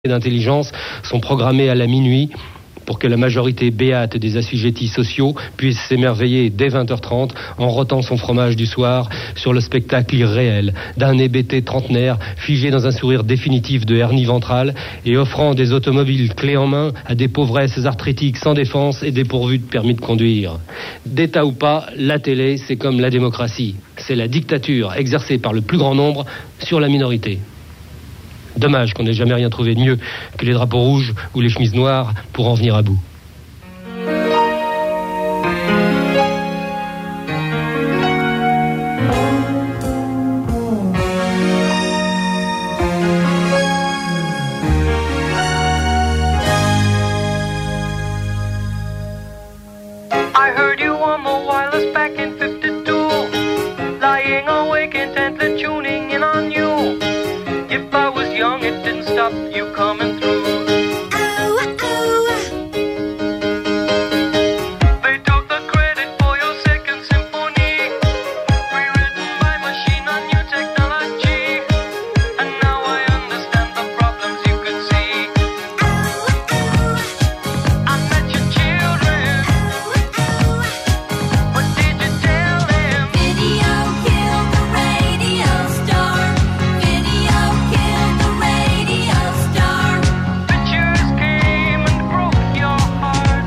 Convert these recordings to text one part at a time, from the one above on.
d'intelligence sont programmés à la minuit pour que la majorité béate des assujettis sociaux puisse s'émerveiller dès 20h30 en rotant son fromage du soir sur le spectacle irréel d'un hébété trentenaire figé dans un sourire définitif de hernie ventrale et offrant des automobiles clés en main à des pauvresses arthritiques sans défense et dépourvues de permis de conduire. D'État ou pas, la télé, c'est comme la démocratie. C'est la dictature exercée par le plus grand nombre sur la minorité. Dommage qu'on n'ait jamais rien trouvé de mieux que les drapeaux rouges ou les chemises noires pour en venir à bout. I heard you on the wireless back in 52, lying awake intently tuning in on you. If I was young, it didn't stop you coming through. They took the credit for your second symphony, rewritten by machine on new technology. And now I understand the problems you could see. I met your children. What did you tell them? Video killed the radio star. Video killed the radio star. Pictures came and broke your heart.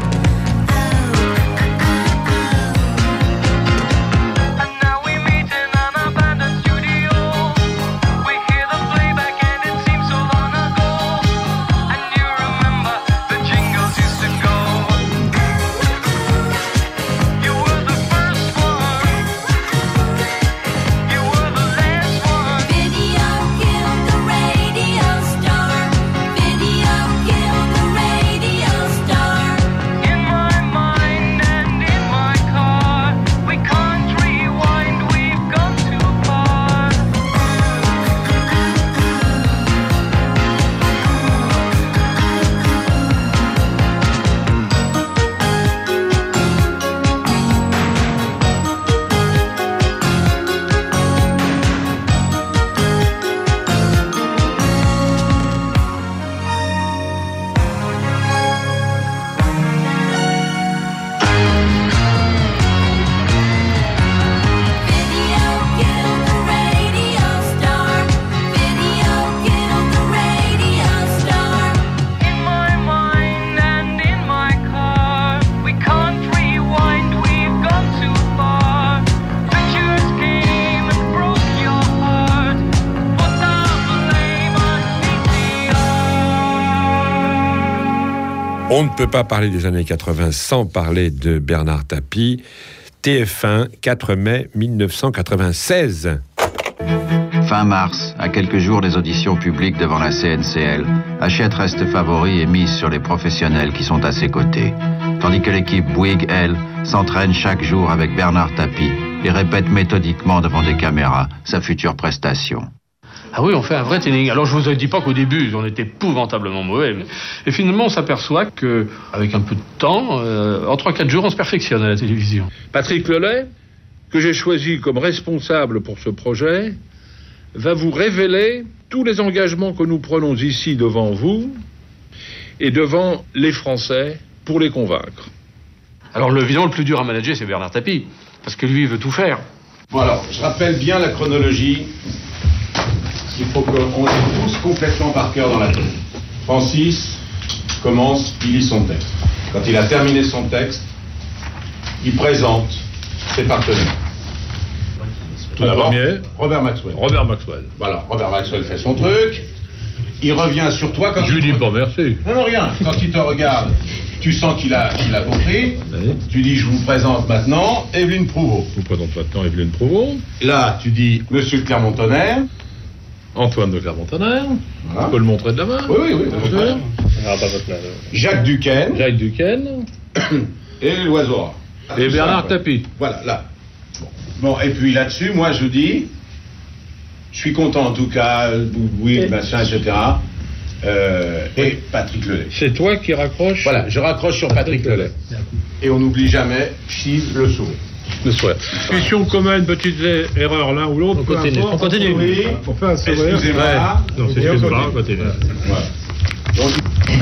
And now we meet in an abandoned studio. We hear the playback and it seems so long ago. And you remember the jingles used to go. You were the first one. You were the last one. Video killed the radio star. Video killed the radio star. In my mind and in my car, we can't rewind, we've gone too far. Video killed the radio star. Video killed the radio star. In my mind and in my car, we can't rewind, we've gone too far. Pictures came and broke your heart. Put the blame on VCR. On ne peut pas parler des années 80 sans parler de Bernard Tapie. TF1, 4 mai 1996. Fin mars, à quelques jours des auditions publiques devant la CNCL, Hachette reste favori et mise sur les professionnels qui sont à ses côtés. Tandis que l'équipe Bouygues, elle, s'entraîne chaque jour avec Bernard Tapie et répète méthodiquement devant des caméras sa future prestation. Ah oui, on fait un vrai tuning. Alors je vous ai dit pas qu'au début, on était épouvantablement mauvais. Et finalement, on s'aperçoit qu'avec un peu de temps, en 3-4 jours, on se perfectionne à la télévision. Patrick Lelay, que j'ai choisi comme responsable pour ce projet, va vous révéler tous les engagements que nous prenons ici devant vous et devant les Français pour les convaincre. Alors évidemment, le plus dur à manager, c'est Bernard Tapie. Parce que lui, il veut tout faire. Bon alors, je rappelle bien la chronologie. Il faut qu'on ait tous complètement par cœur dans la tête. Francis commence, il lit son texte. Quand il a terminé son texte, il présente ses partenaires. Tout premier, Robert Maxwell. Robert Maxwell. Voilà, Robert Maxwell fait son truc. Il revient sur toi quand Je lui dis pas merci. Non, rien. Quand il te regarde, tu sens qu'il a compris. Oui. Tu dis, je vous présente maintenant Evelyne Prouveau. Je vous présente maintenant Evelyne Prouveau, Là, tu dis, Monsieur de Clermont-Tonnerre. Antoine de Clermont-Tonnerre. Voilà. On peut le montrer de la main. Oui. Jacques Duquesne. Jacques Duquesne Et l'oiseau. et Bernard Tapie. Voilà, là. Bon, et puis là-dessus, moi je dis, je suis content en tout cas, oui, machin, etc. Et Patrick Lelay. C'est toi qui raccroches. Voilà, je raccroche sur Patrick Lelay. Et on n'oublie jamais, Chise le sourire. le soir. Puis si on commet une petite erreur l'un ou l'autre, On continue. on fait un sourire. Excusez-moi. Ouais. Non, c'est excuse-moi, on continue. Voilà. Donc,